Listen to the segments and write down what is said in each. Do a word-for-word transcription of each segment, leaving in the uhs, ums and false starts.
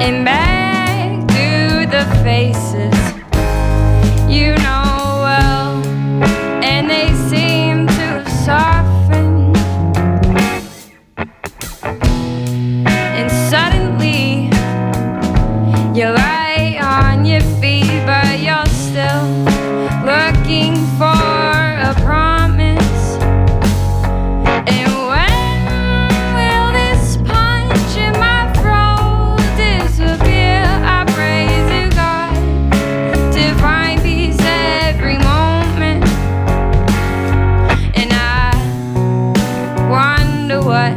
and back to the faces you know well, and they seem to soften, and suddenly you're right on your feet, but you're still looking for a promise. And when will this punch in my throat disappear? I pray to God to find peace every moment, and I wonder what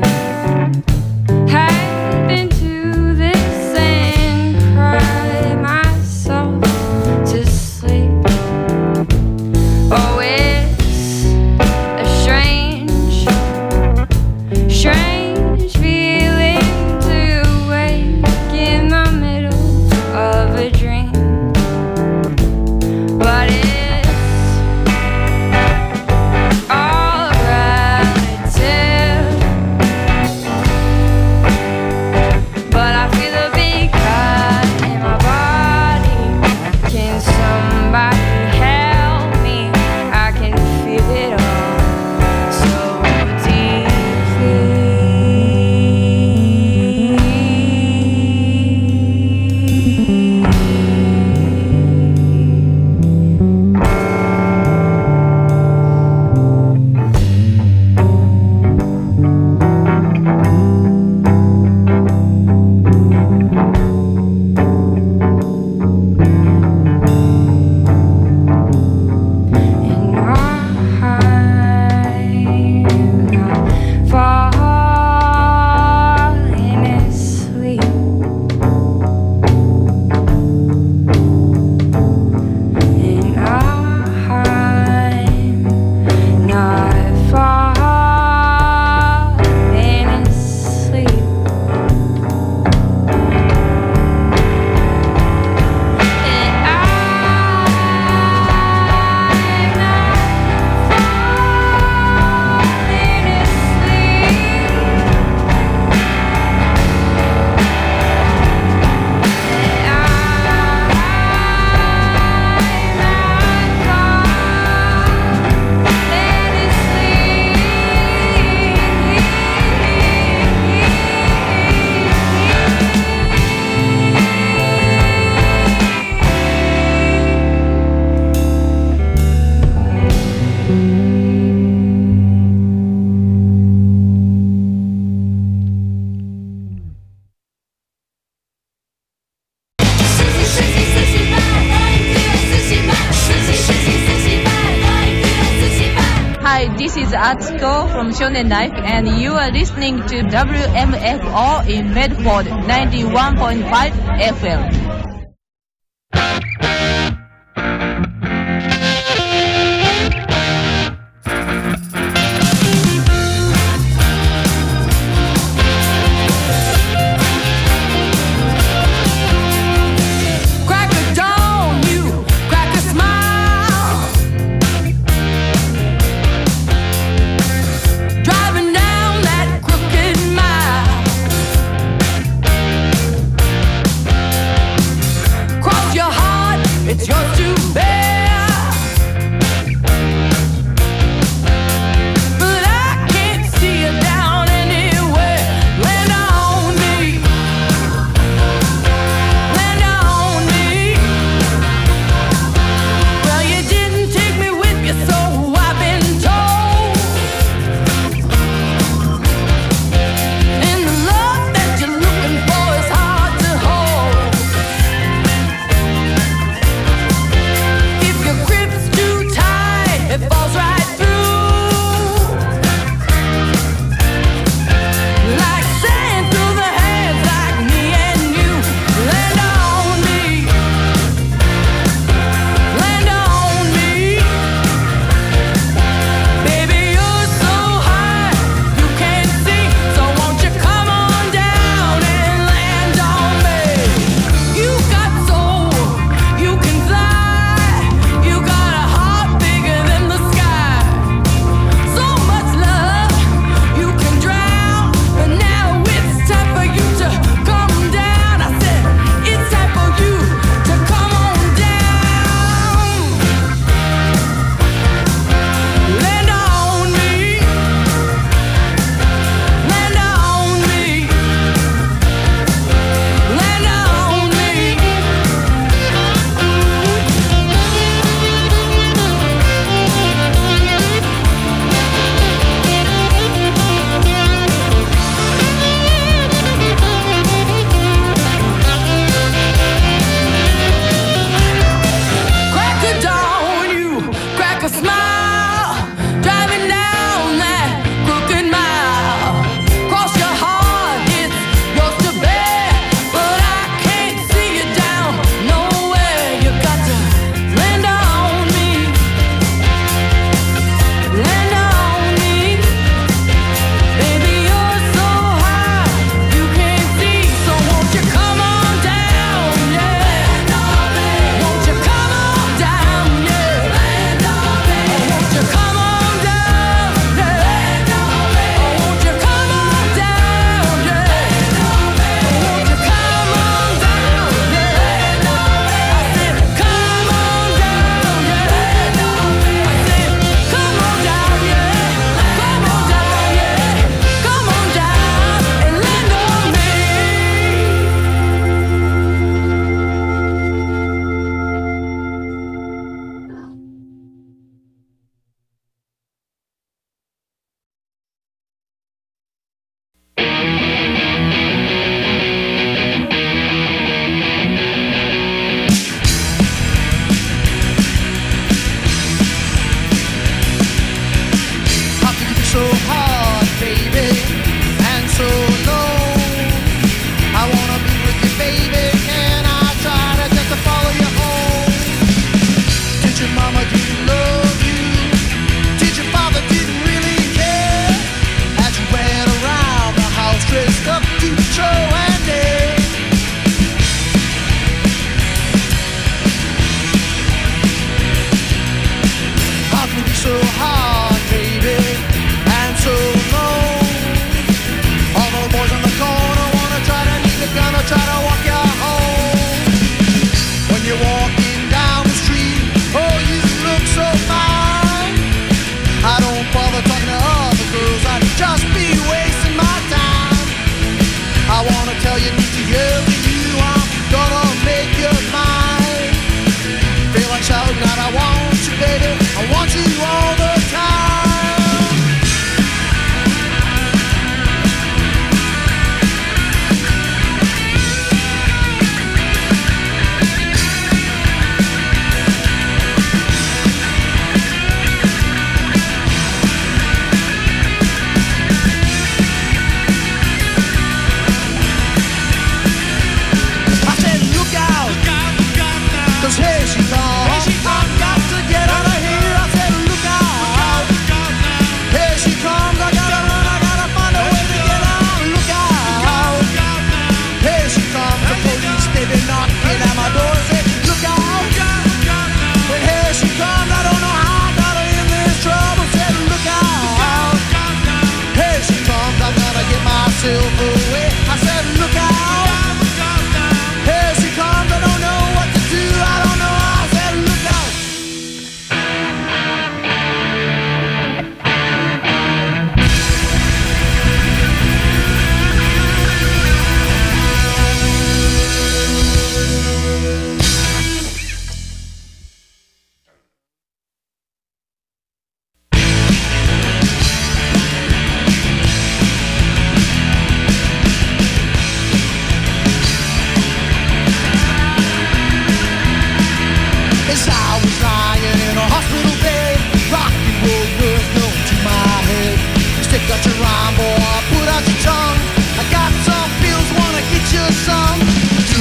happened to this, and cry myself to sleep. Oh, it's a strange, strange feeling to wake in the middle of a dream, but it's all relative. But I feel a big cut in my body. Can somebody help me? I can feel it all so and I'm not falling asleep, and I'm not falling asleep. And I'm not falling Hi, this is Atsuko from Shonen Life, and you are listening to W M F O in Medford ninety-one point five F M. Crack a dawn, you crack a smile. Driving down that crooked mile.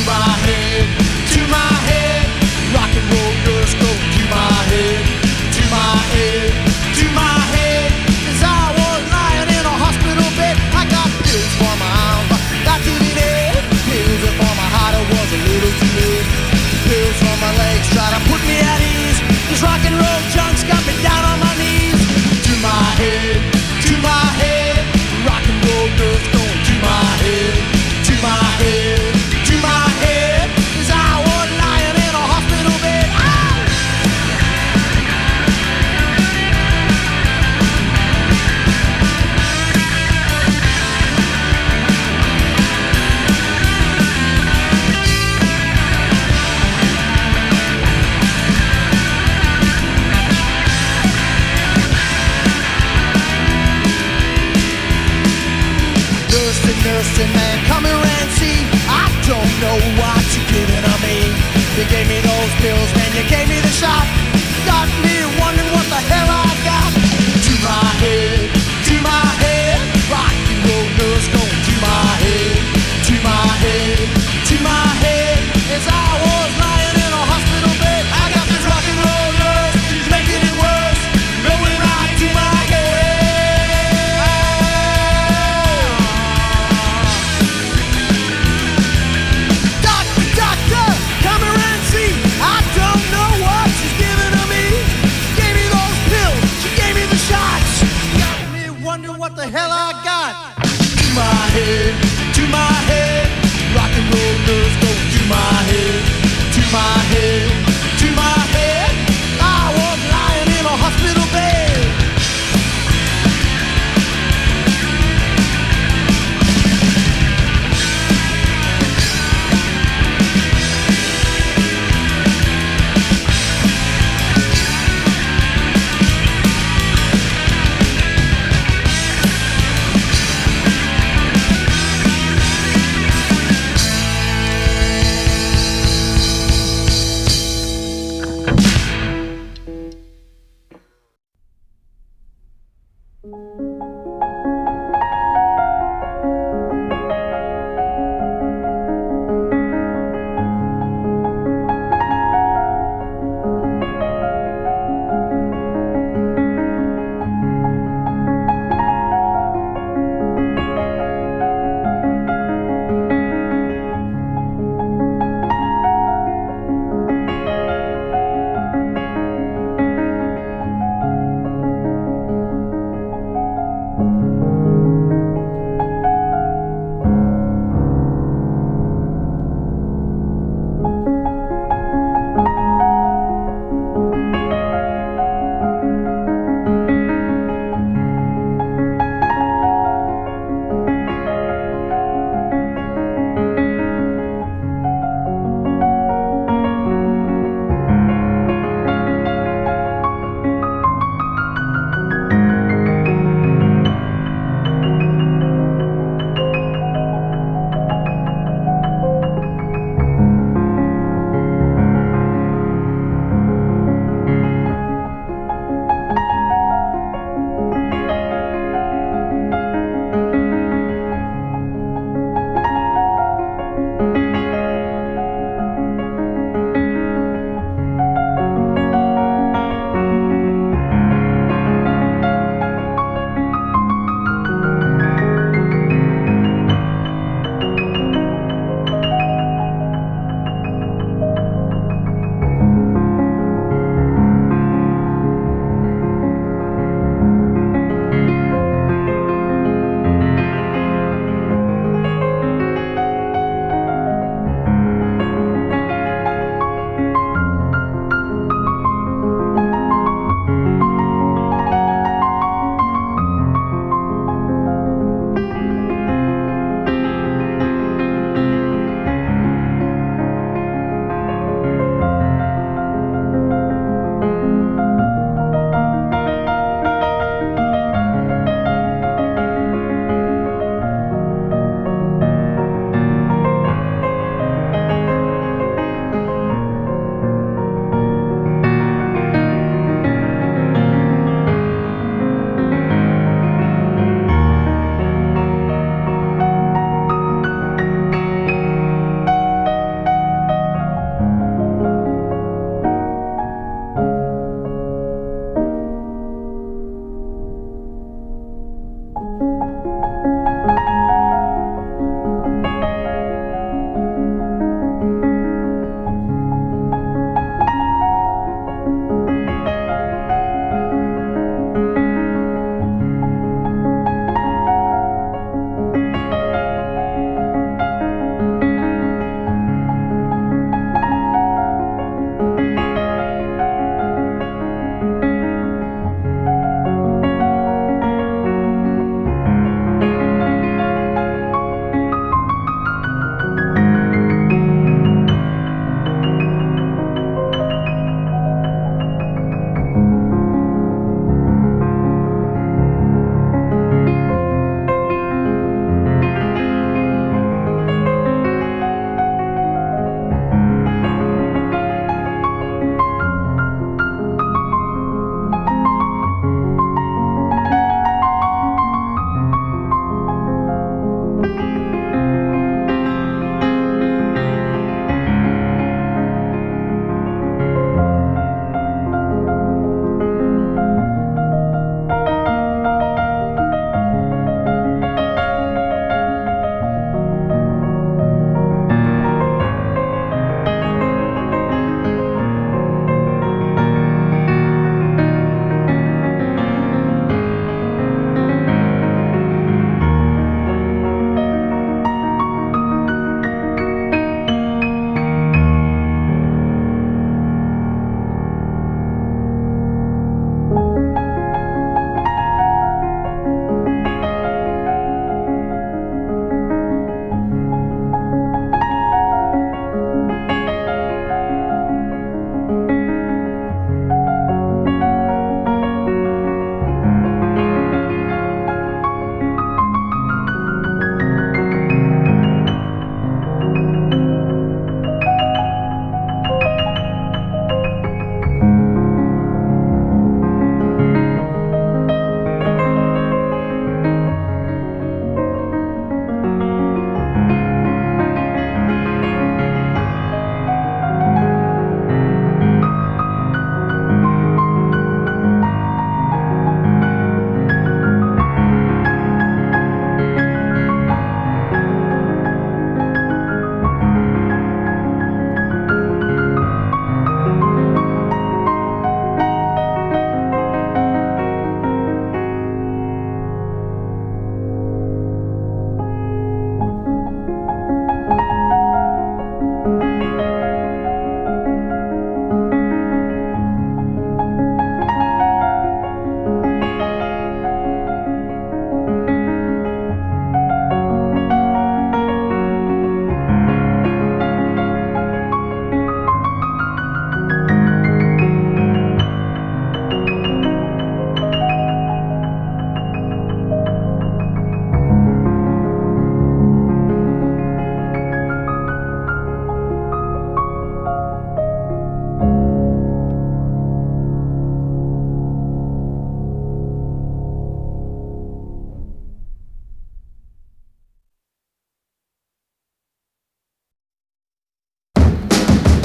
my head, to my head. Rock and roll nurse go to my head, to my head, to my head. As I was lying in a hospital bed, I got pills for my arm, got to be dead. Pills for my heart, it was a little too late. Pills for my legs, try to put me at ease. This rock and roll junk's got me down on my knees. To my head, to my head. Rock and roll nurse going to my head, to my head, to my head. As I was lying in a hospital bed. Ah! Nursing, nursing man, come here and see. I don't know what you're giving to me. You gave me those pills, man, you gave me the shot. Got me wondering what the hell I got. To my head, to my head. Rock and roll nurse going to my head, to my head, to my head. As I was lying in a hospital bed, I got this rock and roll nurse, she's making it worse, going right to my head.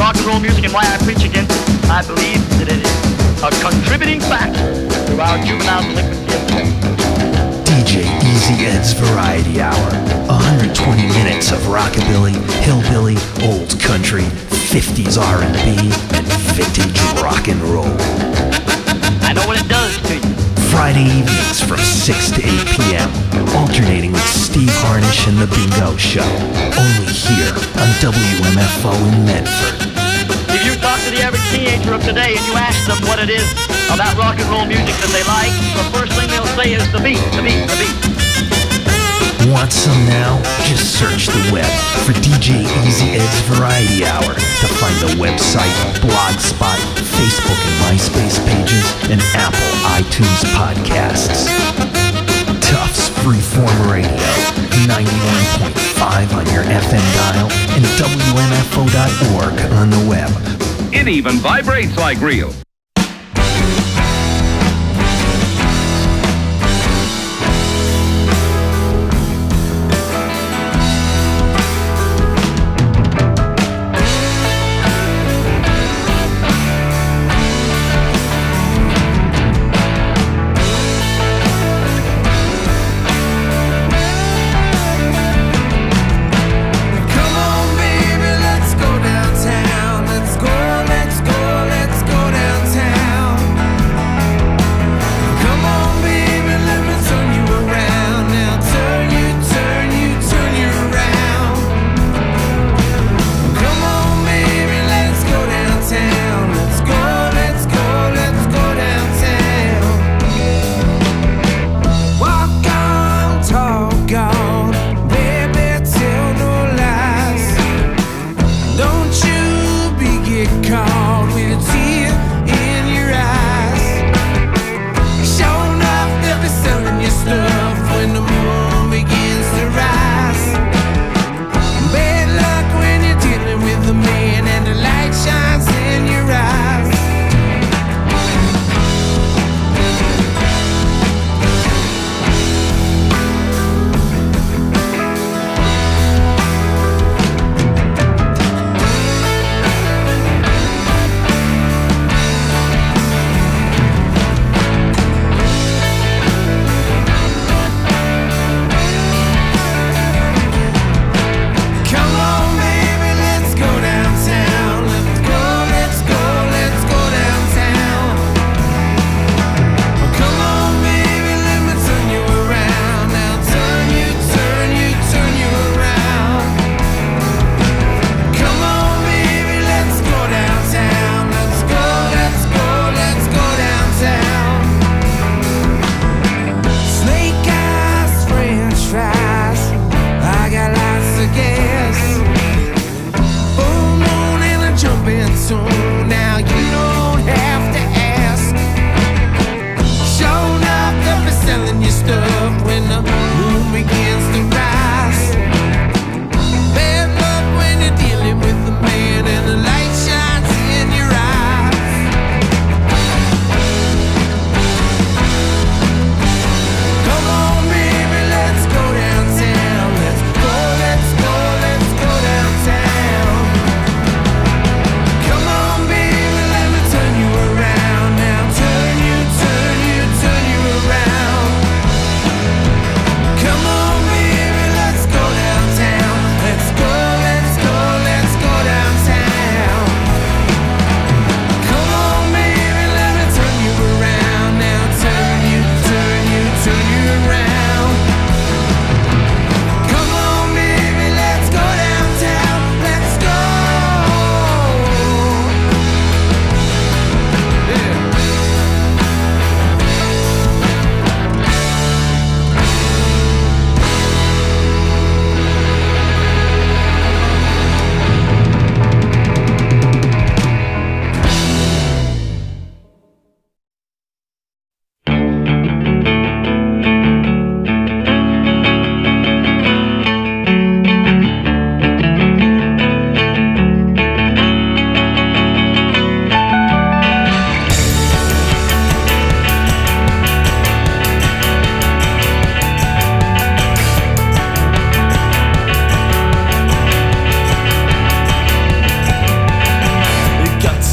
rock and roll music and why I preach against it, I believe that it is a contributing factor to our juvenile delinquency of today. D J Easy Ed's Variety Hour. one hundred twenty minutes of rockabilly, hillbilly, old country, fifties R and B, and vintage rock and roll. I know what it does to you. Friday evenings from six to eight p.m. Alternating with Steve Harnish and The Bingo Show. Only here on W M F O in Medford. If you talk to the average teenager of today and you ask them what it is about rock and roll music that they like, the first thing they'll say is the beat, the beat, the beat. Want some now? Just search the web for D J Easy Ed's Variety Hour to find the website, Blogspot, Facebook and MySpace pages, and Apple iTunes podcasts. Tufts Freeform Radio, ninety-one point five on your F M dial, and W M F O dot org on the web. It even vibrates like real. Come on, baby, let's go downtown. Let's go, let's go, let's go downtown.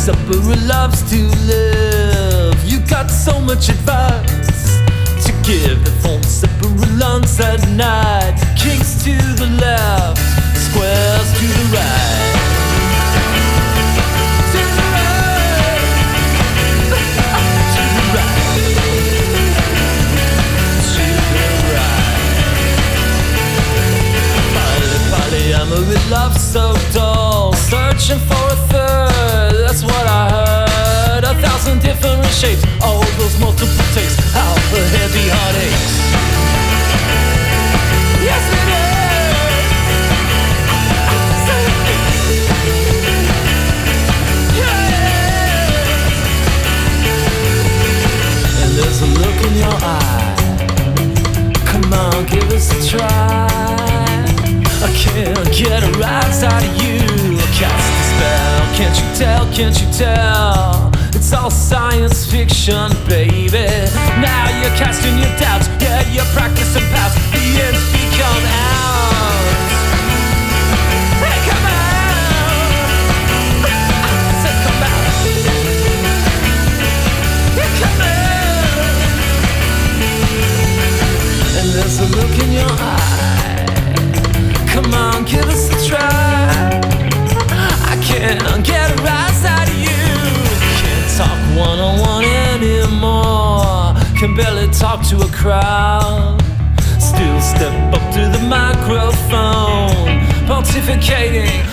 supper loves to live. You got so much advice to give. The phone supper lunch at night. Kings to the left, squares to the right. To the right. To the right. To the right. Polly, polyamory love so dull. Searching for a third, that's what I heard. A thousand different shapes, all those multiple takes. How the heavy heartaches. Yes it is. Yeah. And there's a look in your eye. Come on, give us a try. I can't get a rise out of you. Cast a spell, can't you tell, can't you tell? It's all science fiction, baby. Now you're casting your doubts, yeah, you're practicing past. The ends become out. Hey, come out. I said come out. Yeah, come out. And there's a look in your eye. Come on, give us a try. I can't get a rise out of you. Can't talk one-on-one anymore. Can barely talk to a crowd. Still step up to the microphone, pontificating.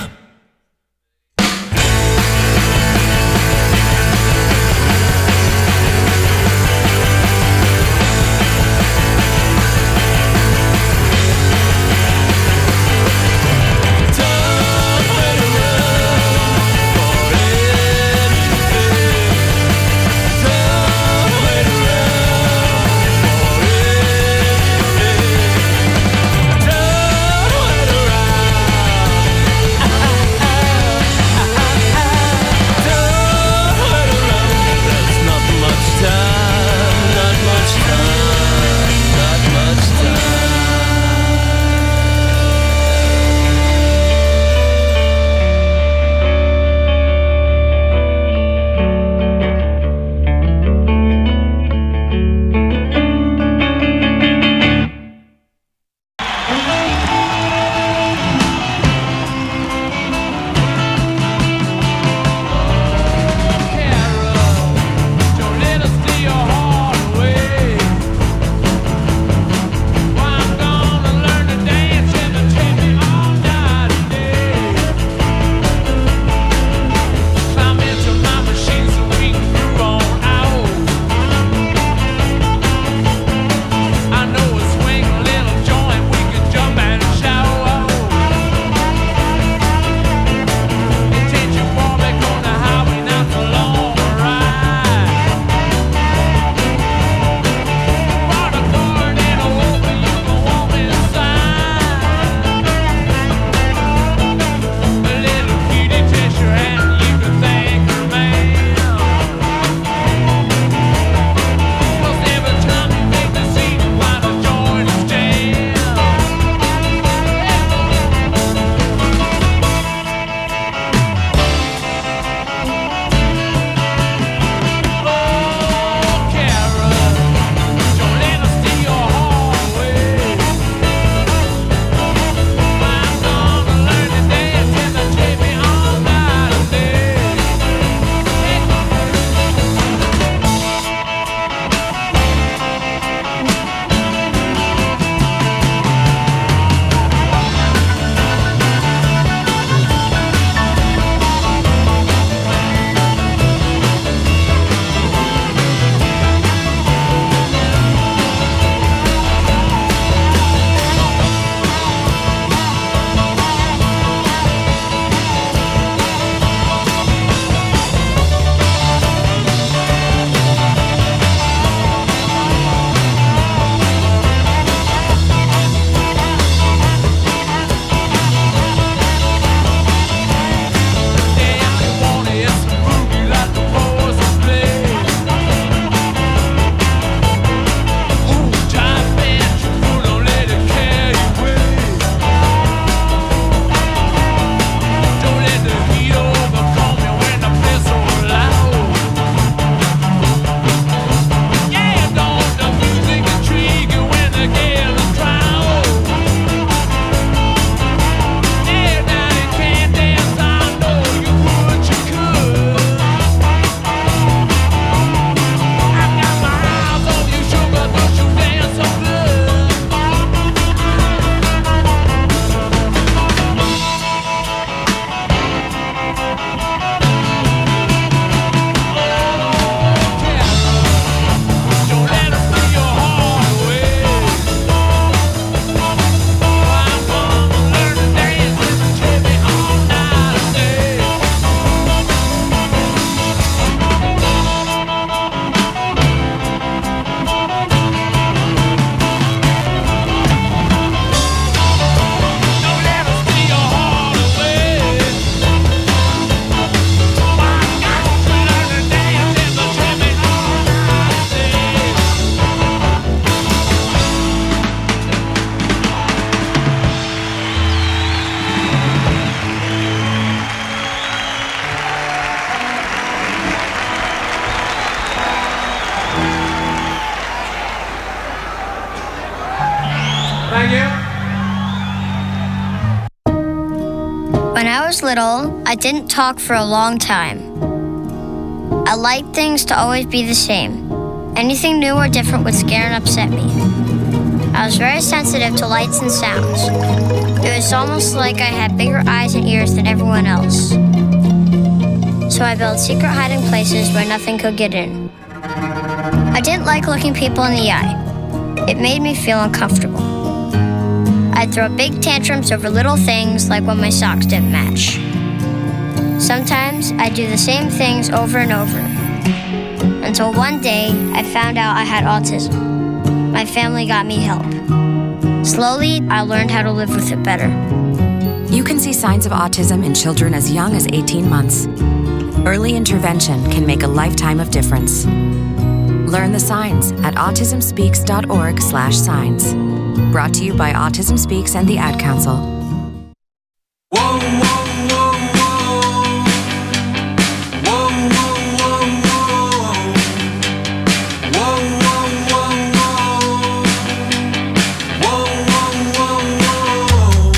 little, I didn't talk for a long time. I liked things to always be the same. Anything new or different would scare and upset me. I was very sensitive to lights and sounds. It was almost like I had bigger eyes and ears than everyone else. So I built secret hiding places where nothing could get in. I didn't like looking people in the eye. It made me feel uncomfortable. I'd throw big tantrums over little things like when my socks didn't match. Sometimes I'd do the same things over and over. Until one day, I found out I had autism. My family got me help. Slowly, I learned how to live with it better. You can see signs of autism in children as young as eighteen months. Early intervention can make a lifetime of difference. Learn the signs at autism speaks dot org slash signs. Brought to you by Autism Speaks and the Ad Council. Whoa, whoa, whoa, whoa. Whoa, whoa, whoa, whoa. Whoa, whoa, whoa, whoa. Whoa, whoa, whoa, whoa.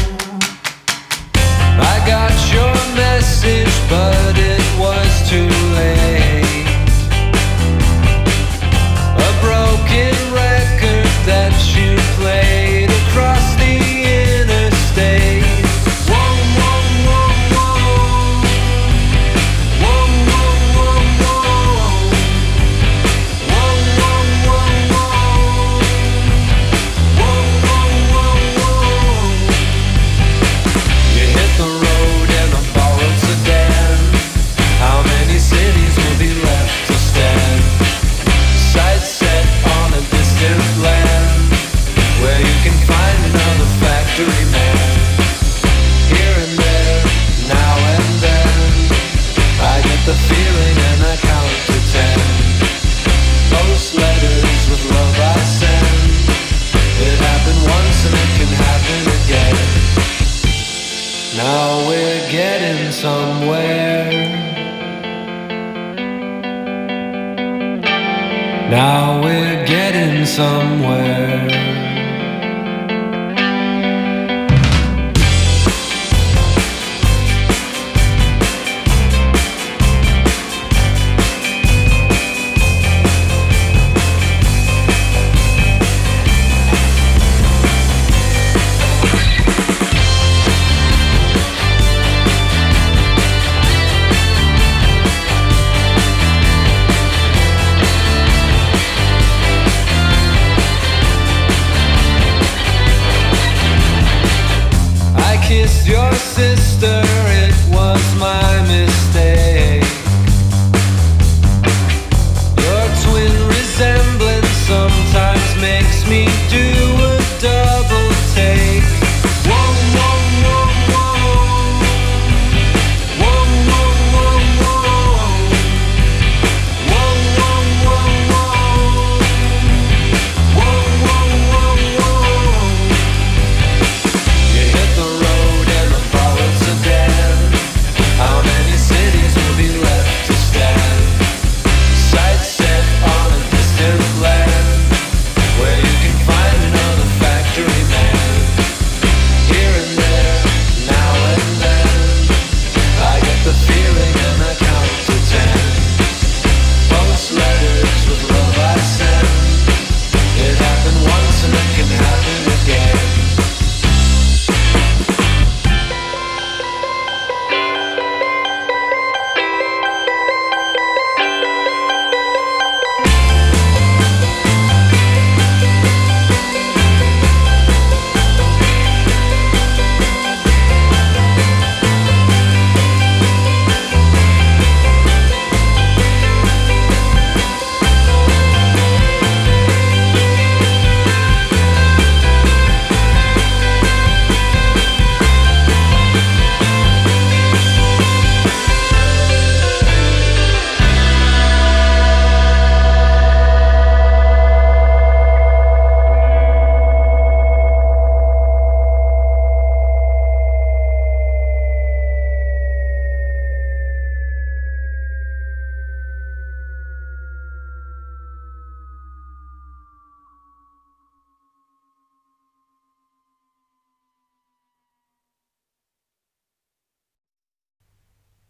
I got your message, but it was too late. A broken record that you played across the interstate. Whoa, whoa, whoa, whoa. Whoa, whoa, whoa, whoa. Whoa, whoa, whoa, whoa. Whoa, whoa, whoa, whoa. You hit the road in a borrowed sedan. How many cities will be left to stand? Sights set on a distant land, where you can find another factory man. Here and there, now and then, I get the feeling and I count to ten. Post letters with love I send. It happened once and it can happen again. Now we're getting somewhere. Now we're getting somewhere.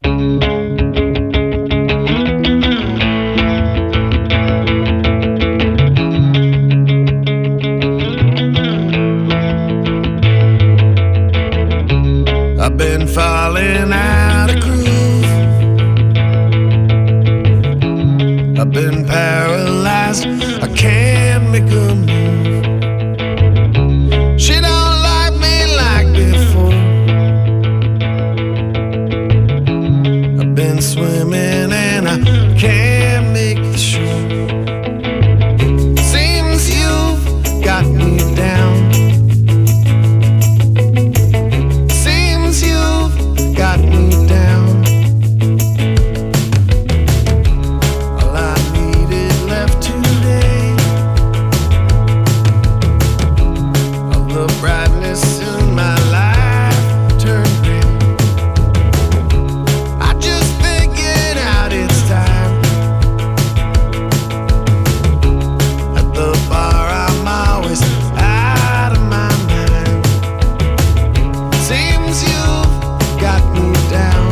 I've been falling out of groove. I've been paralyzed, I can't make a move. She don't like me like before. I've been swimming and I can't make the shore. Seems you've got me down. Got me down. All I needed left today, all the brightness in my life turned gray. I just figured out it's time. At the bar I'm always out of my mind. Seems you've got me down.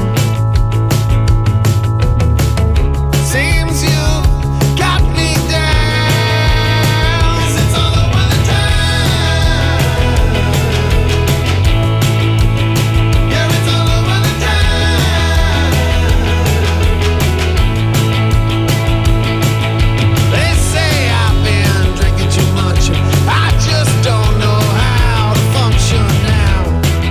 Seems you got me down. 'Cause it's all over the town. Yeah, it's all over the town. They say I've been drinking too much. I just don't know how to function now.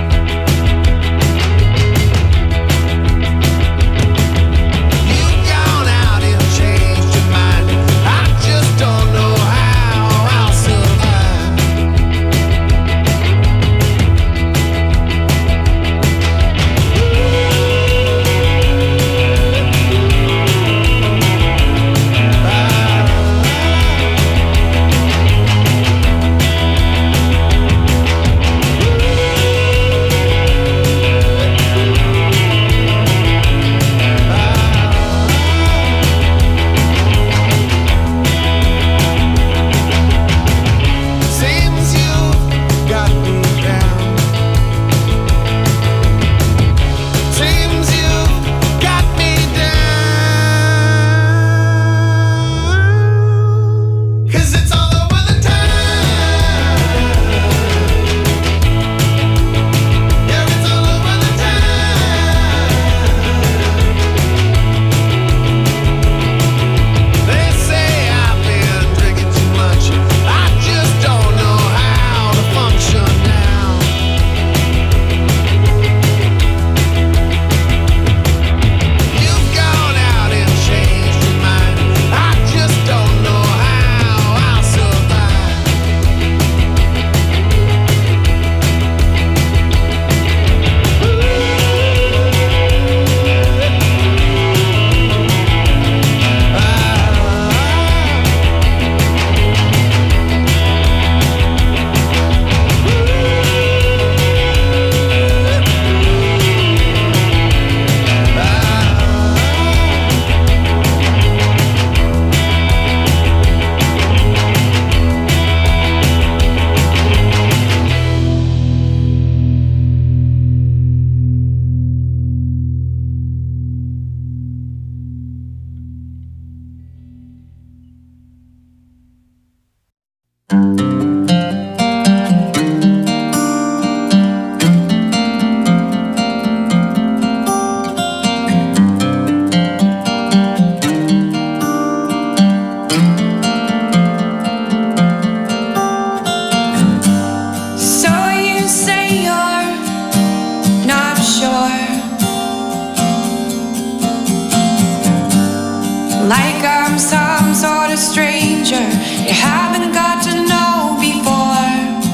Like I'm some sort of stranger you haven't got to know before.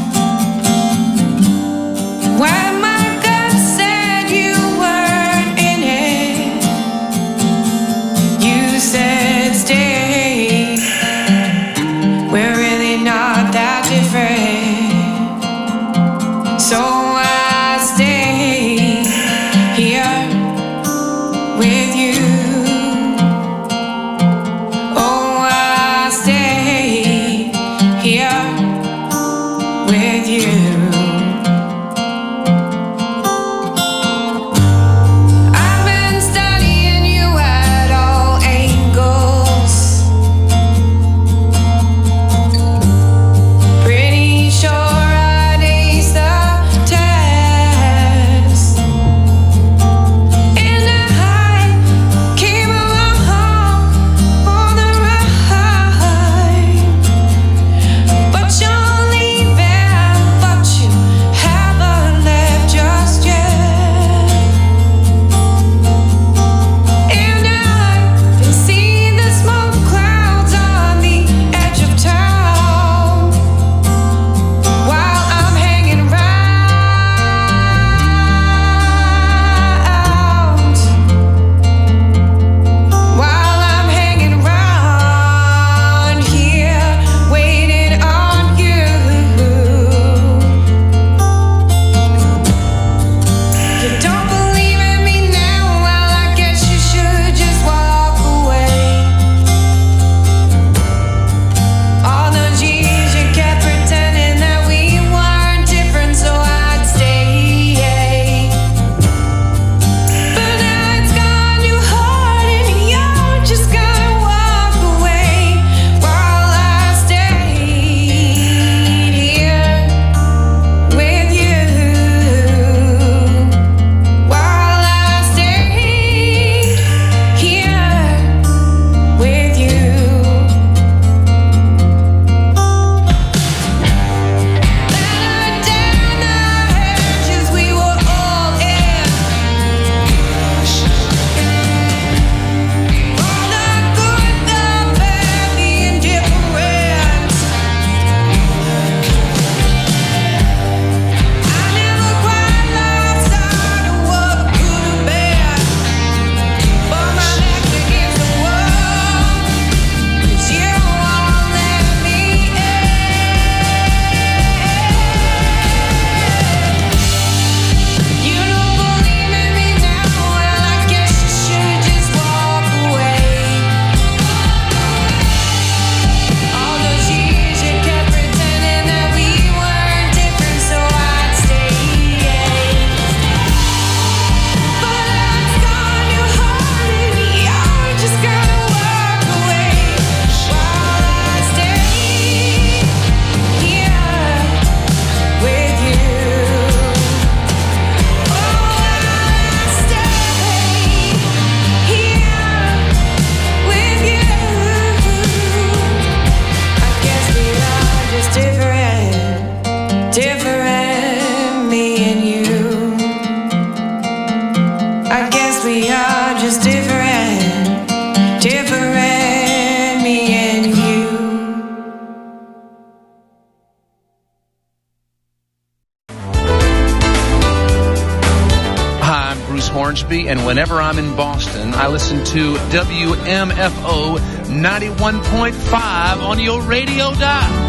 When my gut said you weren't in it, you said stay. We're really not that different, so I stay here with you. With you, I've been stuck City, and whenever I'm in Boston, I listen to W M F O ninety-one point five on your radio dial.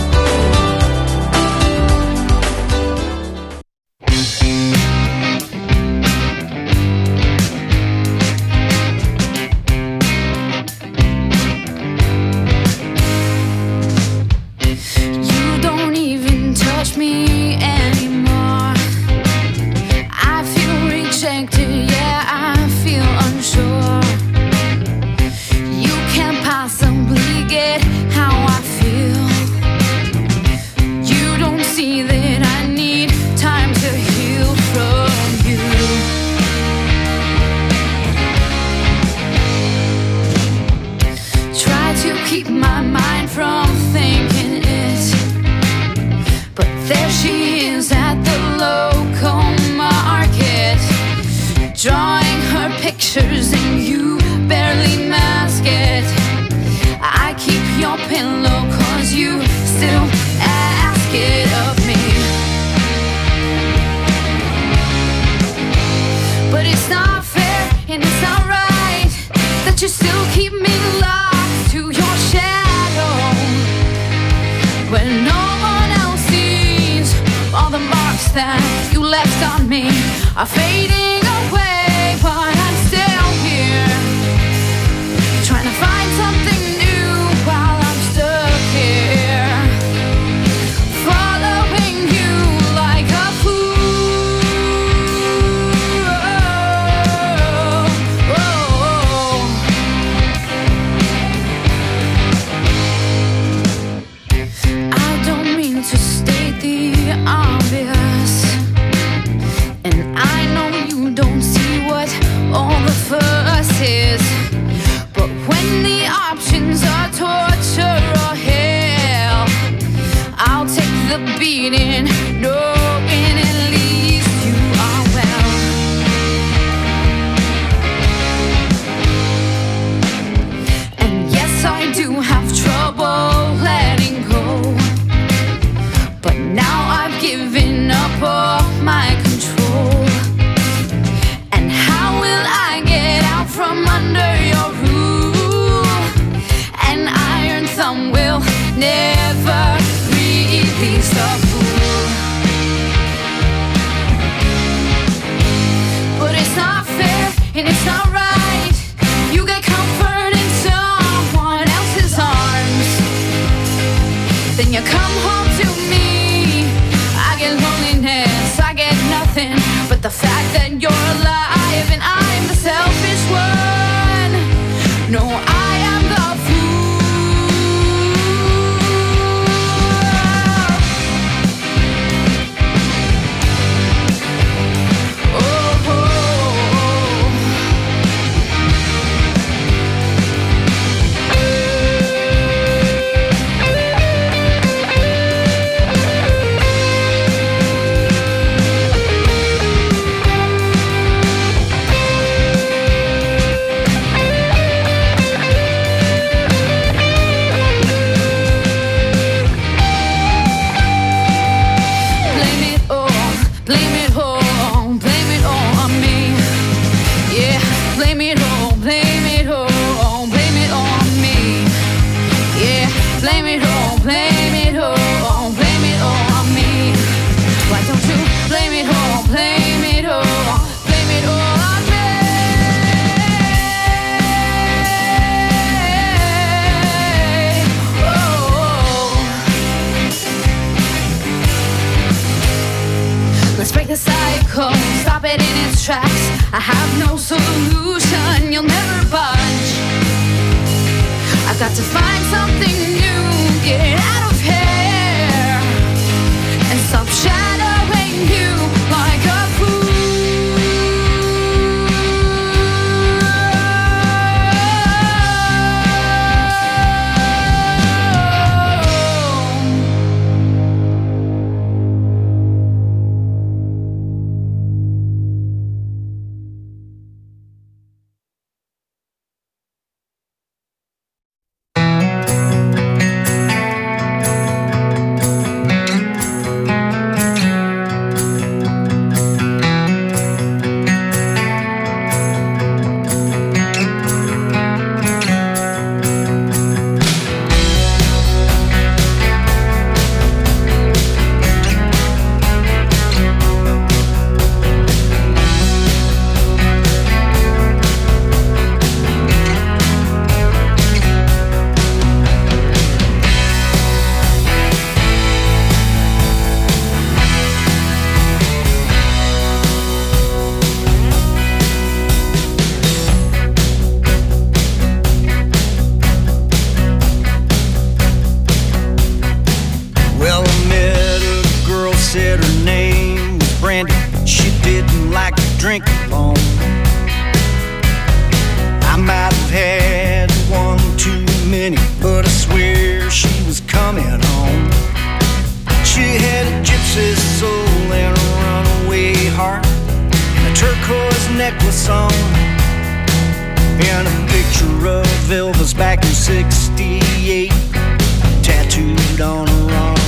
And a picture of Elvis back in sixty-eight tattooed on her arm.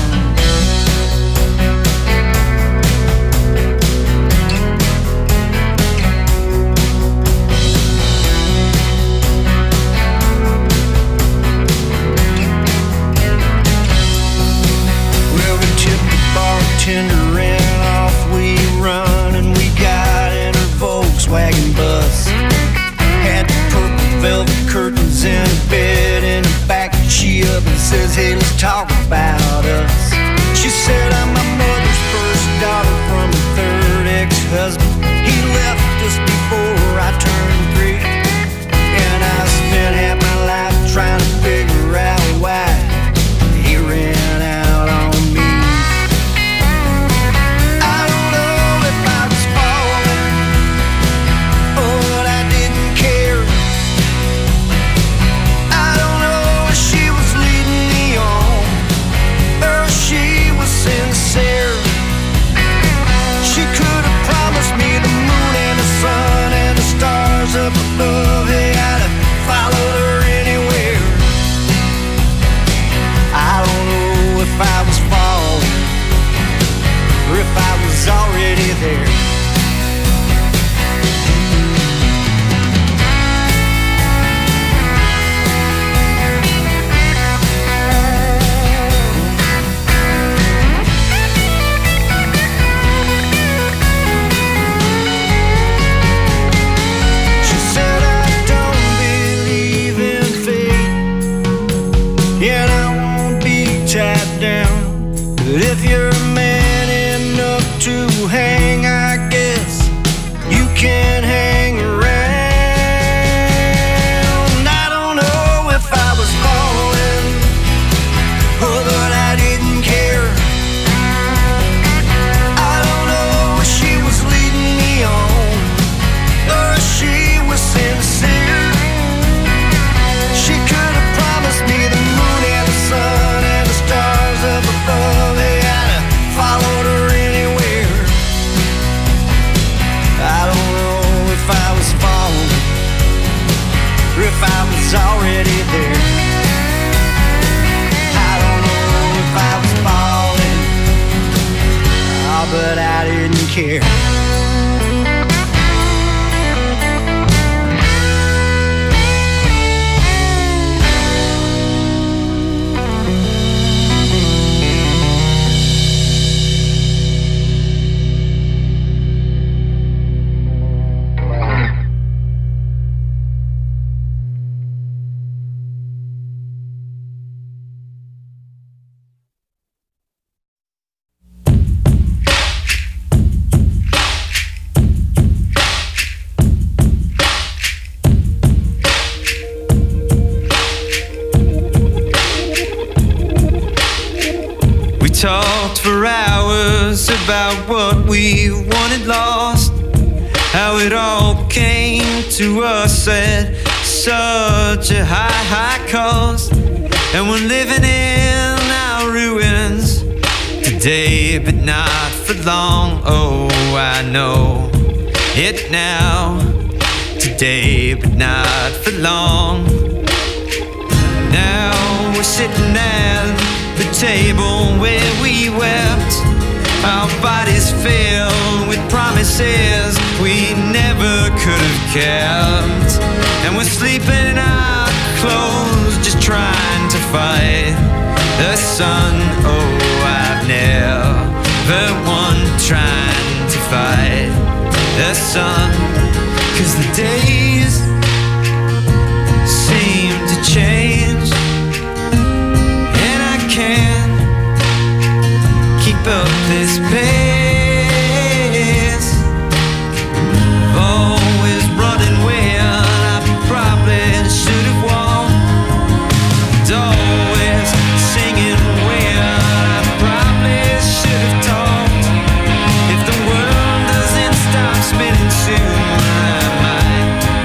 Well, we tipped the bartender and off we run, and we got in her Volkswagen bus. Had the purple velvet curtains and a bed in the back. She up and says, hey, let's talk about us. She said, I'm my mother's first daughter from a third ex-husband. He left us before I turned three, and I spent half my life trying to figure out why he ran out on me. I don't know if I was falling or that I didn't care. I don't know if she was leading me on or if she was sincere. She could have promised me the moon and the sun and the stars up above. Hey, I'd have followed her anywhere. I don't know if I was falling or if I was already there. She said, I don't believe in fate, and I won't be tied down. But if you're man enough to hang, I guess you can hang around. I don't know if I was falling or that I didn't care. I don't know if she was leading me on or if she was sincere. She could have promised me the moon and the sun and the stars up above. Hey, I'd have followed her anywhere. I don't know if I was falling or if I was already there. I don't know if I was falling, oh, but I didn't care. We talked for hours about what we wanted lost, how it all came to us at such a high, high cost. And we're living in our ruins today, but not for long. Oh, I know it now. Today, but not for long. Now we're sitting at the table where we wept, our bodies filled with promises we never could have kept. And we're sleeping in our clothes, just trying to fight the sun. Oh, I've never won trying to fight the sun, 'cause the days seem to change, and I can't keep up this pace. Always running when I probably should have walked. Always singing when I probably should have talked. If the world doesn't stop spinning soon, I might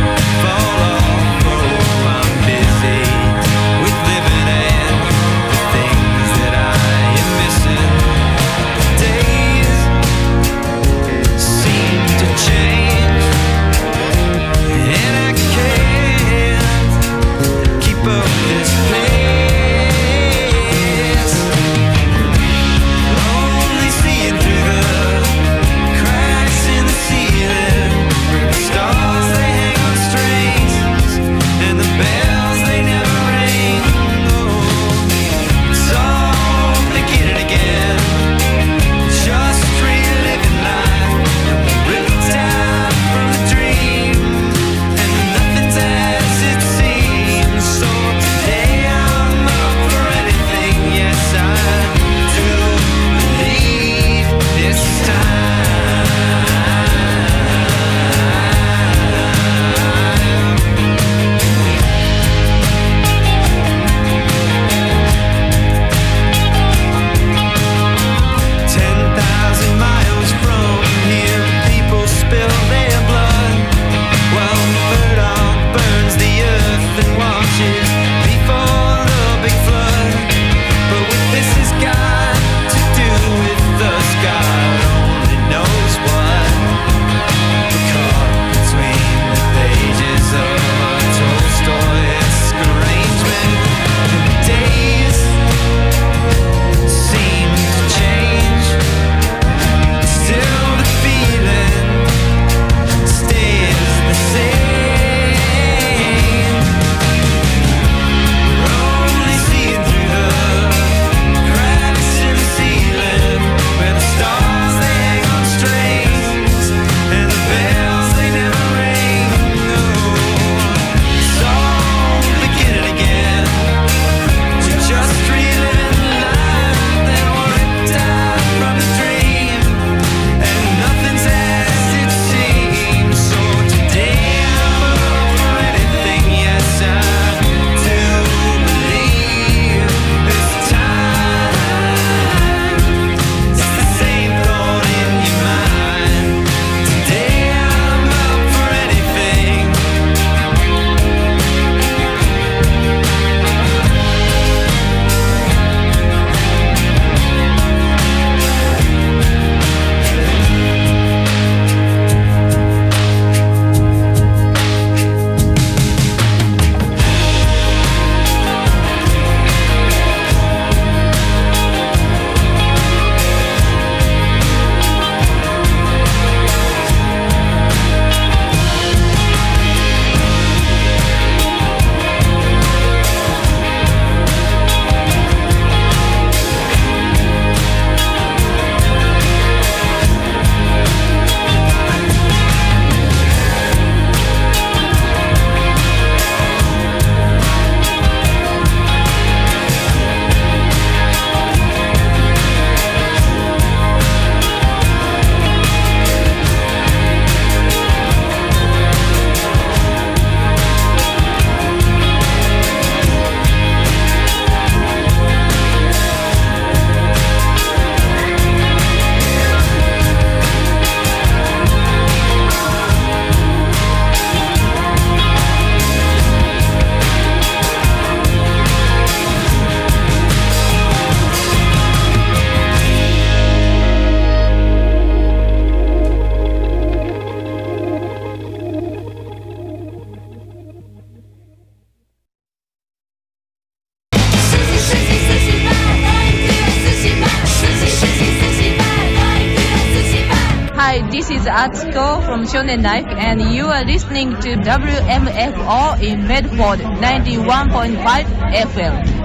is Atsuko from Shonen Life, and you are listening to W M F O in Medford ninety-one point five F M.